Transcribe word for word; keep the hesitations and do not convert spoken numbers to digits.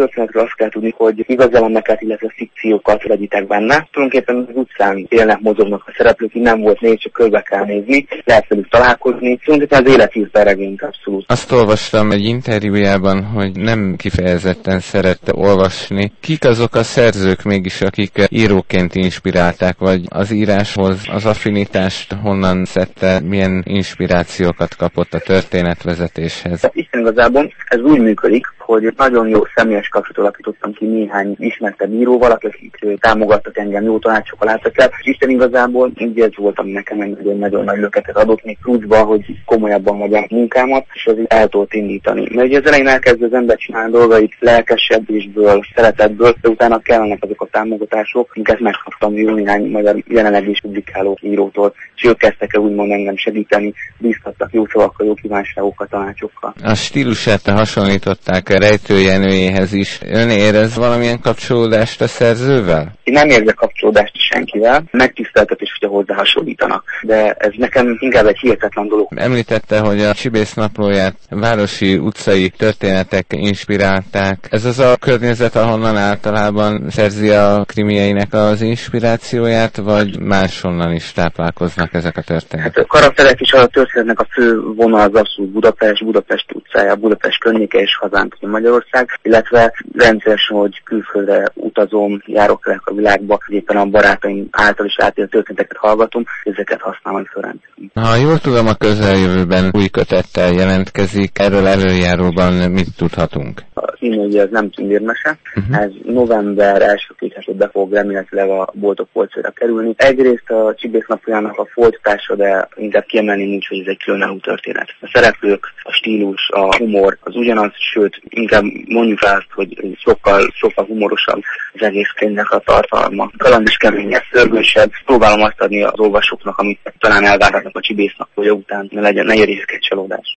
történetről azt kell tudni, hogy igazelemek, illetve fikciókat vegyítek benne. Tulajdonképpen az utcán élnek, mozognak a szereplők, így nem volt négy, csak körbe kell nézni, lehet velük találkozni. Tulajdonképpen az életűzbe regényt abszolút. Azt olvastam egy interjújában, hogy nem kifejezetten szerette olvasni. Kik azok a szerzők mégis, akik íróként inspirálták, vagy az íráshoz az affinitást honnan szedte, milyen inspirációkat kapott a történetvezetéshez? Isten igazából ez úgy működik, hogy nagyon jó személyes kapcsolatot alakítottam ki néhány ismertebb íróval, akik támogattak engem, jó tanácsokkal láttak el, és Isten igazából így ez volt, ami nekem egy nagyon nagy löketet adott még pluszba, hogy komolyabban magyar munkámat, és az el tudott indítani. Mert ugye az elején elkezdő az ember csinálni dolgait lelkesedésből, szeretetből, de utána kellenek azok a támogatások, amiket megkaptam jó néhány magyar jelenleg is publikáló írótól, és ők kezdtek el úgymond engem segíteni, bíztattak jó szavakkal, jó kívánságokkal, tanácsokkal. A stílusát hasonlították a Rejtő Jenőjéhez is. Ön érez valamilyen kapcsolódást a szerzővel? Én nem érzek kapcsolódást senkivel, megtiszteltetés, hogyha hozzá hasonlítanak, de ez nekem inkább egy hihetetlen dolog. Említette, hogy a Csibész naplóját városi, utcai történetek inspirálták. Ez az a környezet, ahonnan általában szerzi a krimieinek az inspirációját, vagy máshonnan is táplálkoznak ezek a történetek? Hát a karakterek is a történetnek a fő vonal az abszolút Budapest, Budapest utcája, Budapest környéke és hazánk Magyarország, illetve rendszeresen, hogy külföldre utazom, járok el a világba, éppen a barátaim által is átélt történeteket hallgatom, ezeket használom fölrendszerűen. Ha jól tudom, a közeljövőben új kötettel jelentkezik, erről előjáróban mit tudhatunk? A című az nem tündérmese, uh-huh. Ez november első két hetében fog remélhetőleg a boltok polcára kerülni. Egyrészt a Csibész napjának a folytatása, de inkább kiemelni úgy, hogy ez egy különálló történet. A szereplők, a stílus, a humor az ugyanaz, sőt, inkább mondjuk azt, hogy sokkal, sokkal humorosabb az egész könyvnek a tartalma. Talán is keményebb, szörgősebb. Próbálom azt adni az olvasóknak, amit talán elvárhatnak a Csibész napja után, ne legyen, ne érjék egy csalódás.